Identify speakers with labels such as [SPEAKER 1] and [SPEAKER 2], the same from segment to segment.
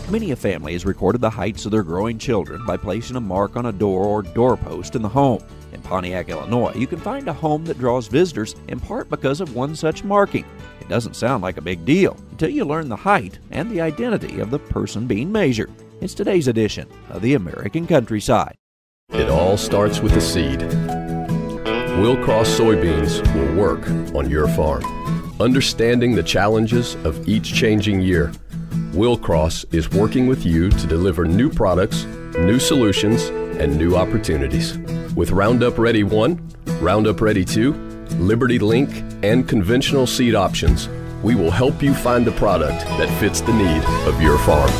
[SPEAKER 1] Many a family has recorded the heights of their growing children by placing a mark on a door or doorpost in the home. In Pontiac, Illinois, you can find a home that draws visitors in part because of one such marking. It doesn't sound like a big deal until you learn the height and the identity of the person being measured. It's today's edition of the American Countryside.
[SPEAKER 2] It all starts with a seed. Willcross soybeans will work on your farm. Understanding the challenges of each changing year, Willcross is working with you to deliver new products, new solutions, and new opportunities. With Roundup Ready 1, Roundup Ready 2, Liberty Link, and conventional seed options, we will help you find the product that fits the need of your farm.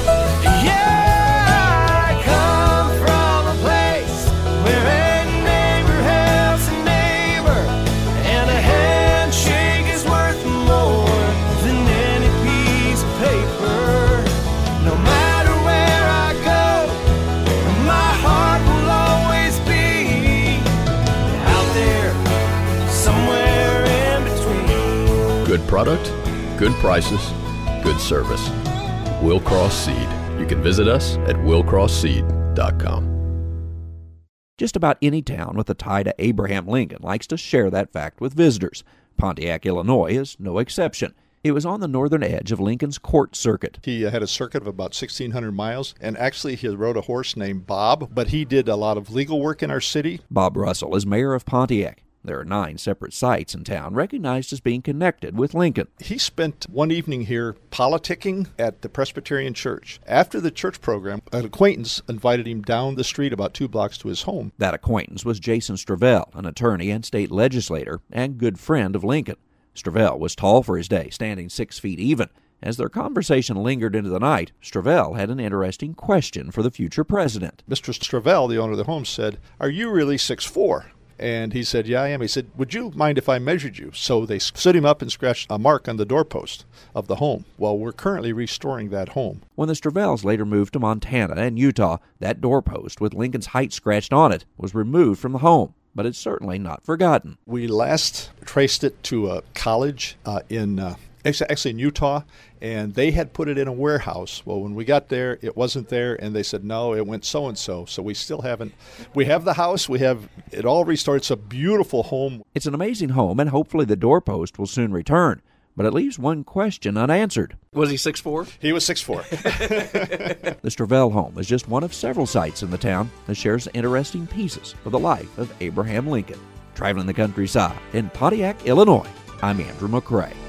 [SPEAKER 2] Good product, good prices, good service. Willcross Seed. You can visit us at willcrossseed.com.
[SPEAKER 1] Just about any town with a tie to Abraham Lincoln likes to share that fact with visitors. Pontiac, Illinois is no exception. It was on the northern edge of Lincoln's court circuit.
[SPEAKER 3] He had a circuit of about 1,600 miles, and actually he rode a horse named Bob, but he did a lot of legal work in our city.
[SPEAKER 1] Bob Russell is mayor of Pontiac. There are 9 separate sites in town recognized as being connected with Lincoln.
[SPEAKER 3] He spent one evening here politicking at the Presbyterian Church. After the church program, an acquaintance invited him down the street about 2 blocks to his home.
[SPEAKER 1] That acquaintance was Jason Stravell, an attorney and state legislator and good friend of Lincoln. Stravell was tall for his day, standing 6 feet even. As their conversation lingered into the night, Stravell had an interesting question for the future president.
[SPEAKER 3] Mr. Stravell, the owner of the home, said, "Are you really 6'4"? And he said, "Yeah, I am." He said, "Would you mind if I measured you?" So they stood him up and scratched a mark on the doorpost of the home. Well, we're currently restoring that home.
[SPEAKER 1] When the Stravells later moved to Montana and Utah, that doorpost with Lincoln's height scratched on it was removed from the home. But it's certainly not forgotten.
[SPEAKER 3] We last traced it to a college in Utah, and they had put it in a warehouse. Well, when we got there, it wasn't there, and they said, no, it went so-and-so. So we still haven't. We have the house. We have it all restored. It's a beautiful home.
[SPEAKER 1] It's an amazing home, and hopefully the doorpost will soon return. But it leaves one question unanswered.
[SPEAKER 4] Was he 6'4"?
[SPEAKER 3] He was 6'4".
[SPEAKER 1] The Stravell home is just one of several sites in the town that shares interesting pieces of the life of Abraham Lincoln. Traveling the countryside in Pontiac, Illinois, I'm Andrew McCrae.